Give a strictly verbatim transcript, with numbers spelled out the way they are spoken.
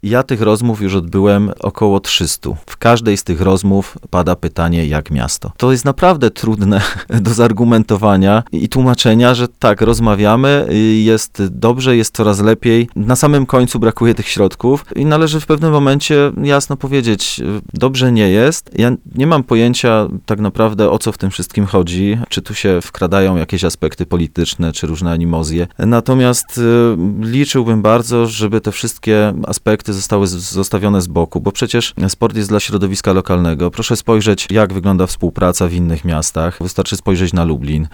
Ja tych rozmów już odbyłem około trzysta. W każdej z tych rozmów pada pytanie, jak miasto. To jest naprawdę trudne do zargumentowania i tłumaczenia, że tak, rozmawiamy, jest dobrze, jest coraz lepiej. Na samym końcu brakuje tych środków i należy w pewnym momencie jasno powiedzieć, dobrze nie jest. Ja nie mam pojęcia tak naprawdę, o co w tym wszystkim chodzi, czy tu się wkradają jakieś aspekty polityczne, czy różne animozje. Natomiast y, liczyłbym bardzo, żeby te wszystkie aspekty zostały z, zostawione z boku, bo przecież sport jest dla środowiska lokalnego. Proszę spojrzeć, jak wygląda współpraca w innych miastach. Wystarczy spojrzeć na Lublin.